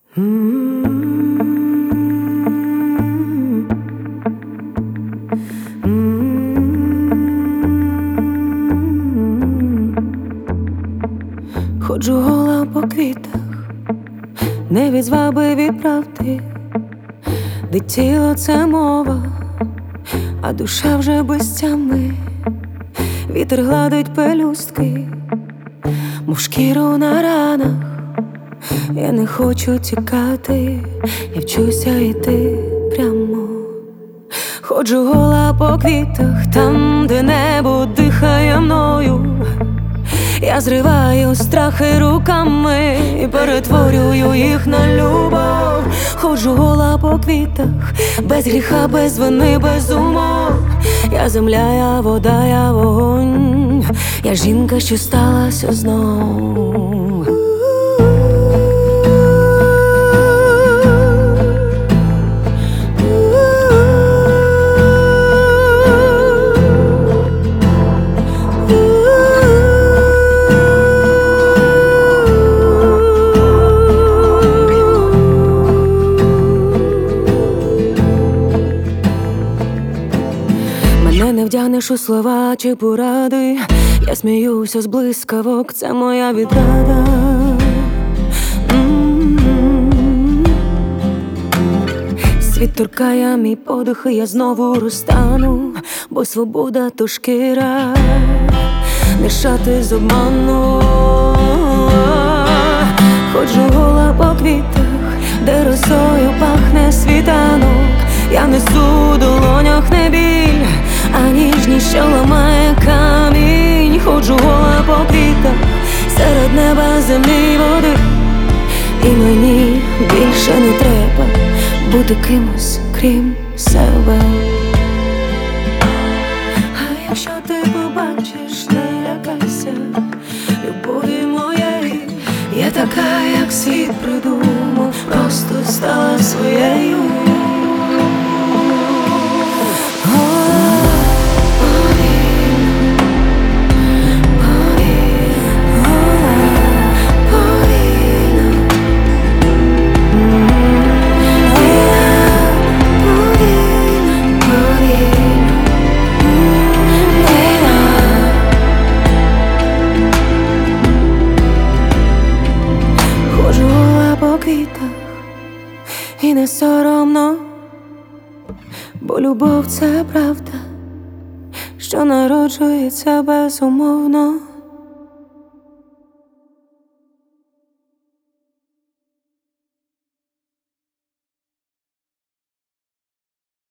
Ходжу гола по квітах, не від зваби, від правди, де тіло це мова, а душа вже без тями. Вітер гладить пелюстки, мов шкіру на ранах. Я не хочу тікати, я вчуся йти прямо. Ходжу гола по квітах, там, де небо дихає мною. Я зриваю страхи руками і перетворюю їх на любов. Ходжу гола по квітах, без гріха, без вини, без умов. Я земля, я вода, я вогонь, я жінка, що сталася знов. Мене не вдягнеш у слова чи поради, я сміюся з блискавок, це моя відрада. Світ торкає мій подих, і я знову розтану, бо свобода то шкіра, не шати з обману. Ходжу гола по квітах, де росою пахне світанок. Я несу у долонях не біль, а ніжність, що ламає камінь. Ходжу гола по квітах, серед неба, землі й води. І мені більше не треба бути кимось, крім себе. А якщо ти побачиш, не лякайся любові моєї. Я така, як світ придумав, просто стала своєю. І не соромно, бо любов — це правда, що народжується безумовно.